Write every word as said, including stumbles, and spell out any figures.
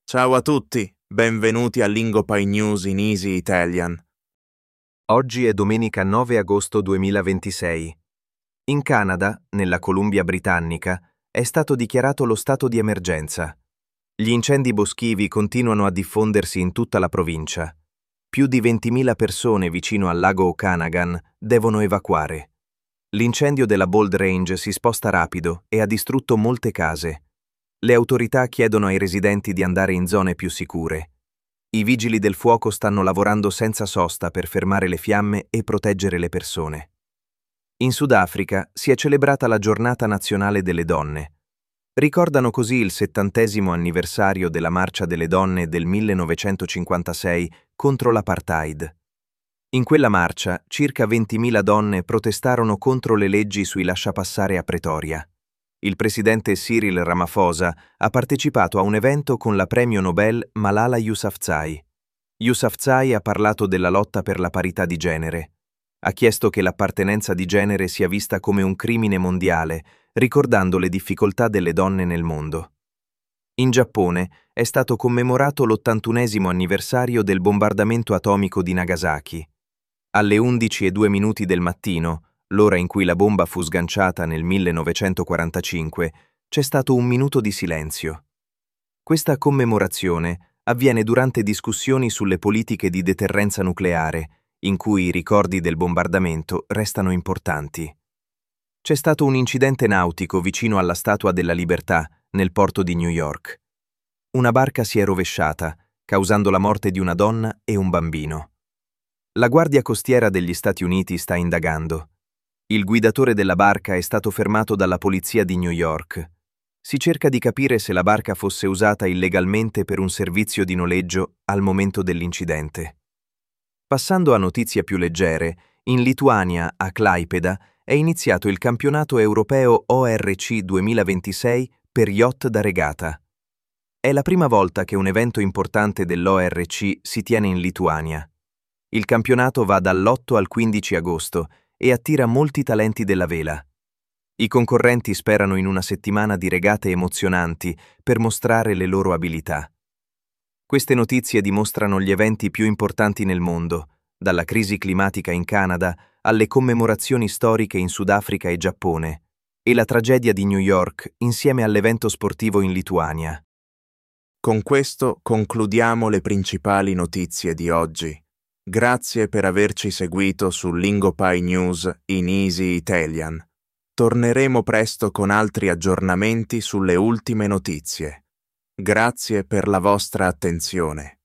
Ciao a tutti, benvenuti a Lingopai News in Easy Italian. Oggi è domenica nove agosto duemilaventisei. In Canada, nella Columbia Britannica, è stato dichiarato lo stato di emergenza. Gli incendi boschivi continuano a diffondersi in tutta la provincia. Più di ventimila persone vicino al lago Okanagan devono evacuare. L'incendio della Bold Range si sposta rapido e ha distrutto molte case. Le autorità chiedono ai residenti di andare in zone più sicure. I vigili del fuoco stanno lavorando senza sosta per fermare le fiamme e proteggere le persone. In Sudafrica si è celebrata la Giornata Nazionale delle Donne. Ricordano così il settantesimo anniversario della Marcia delle Donne del millenovecentocinquantasei contro l'apartheid. In quella marcia, circa ventimila donne protestarono contro le leggi sui lasciapassare a Pretoria. Il presidente Cyril Ramaphosa ha partecipato a un evento con la premio Nobel Malala Yousafzai. Yousafzai ha parlato della lotta per la parità di genere. Ha chiesto che l'appartenenza di genere sia vista come un crimine mondiale, ricordando le difficoltà delle donne nel mondo. In Giappone è stato commemorato l'ottantunesimo anniversario del bombardamento atomico di Nagasaki. Alle undici e due minuti del mattino, l'ora in cui la bomba fu sganciata nel millenovecentoquarantacinque, c'è stato un minuto di silenzio. Questa commemorazione avviene durante discussioni sulle politiche di deterrenza nucleare, in cui i ricordi del bombardamento restano importanti. C'è stato un incidente nautico vicino alla Statua della Libertà, nel porto di New York. Una barca si è rovesciata, causando la morte di una donna e un bambino. La Guardia Costiera degli Stati Uniti sta indagando. Il guidatore della barca è stato fermato dalla polizia di New York. Si cerca di capire se la barca fosse usata illegalmente per un servizio di noleggio al momento dell'incidente. Passando a notizie più leggere, in Lituania, a Klaipėda, è iniziato il campionato europeo O R C duemilaventisei per yacht da regata. È la prima volta che un evento importante dell'O R C si tiene in Lituania. Il campionato va dall'otto al quindici agosto e attira molti talenti della vela. I concorrenti sperano in una settimana di regate emozionanti per mostrare le loro abilità. Queste notizie dimostrano gli eventi più importanti nel mondo, dalla crisi climatica in Canada alle commemorazioni storiche in Sudafrica e Giappone, e la tragedia di New York insieme all'evento sportivo in Lituania. Con questo concludiamo le principali notizie di oggi. Grazie per averci seguito su Lingopai News in Easy Italian. Torneremo presto con altri aggiornamenti sulle ultime notizie. Grazie per la vostra attenzione.